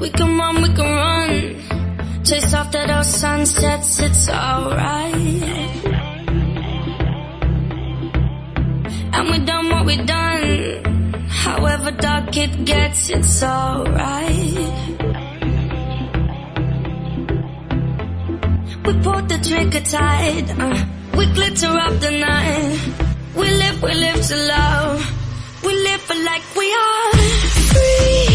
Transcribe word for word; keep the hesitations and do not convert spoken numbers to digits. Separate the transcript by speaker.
Speaker 1: We can run, we can run. Chase after those sunsets, it's alright. And we done what we done. However dark it gets, it's alright. We pulled the trigger tight, uh, we glitter up the night. We live, we live to love. We live for like we are free.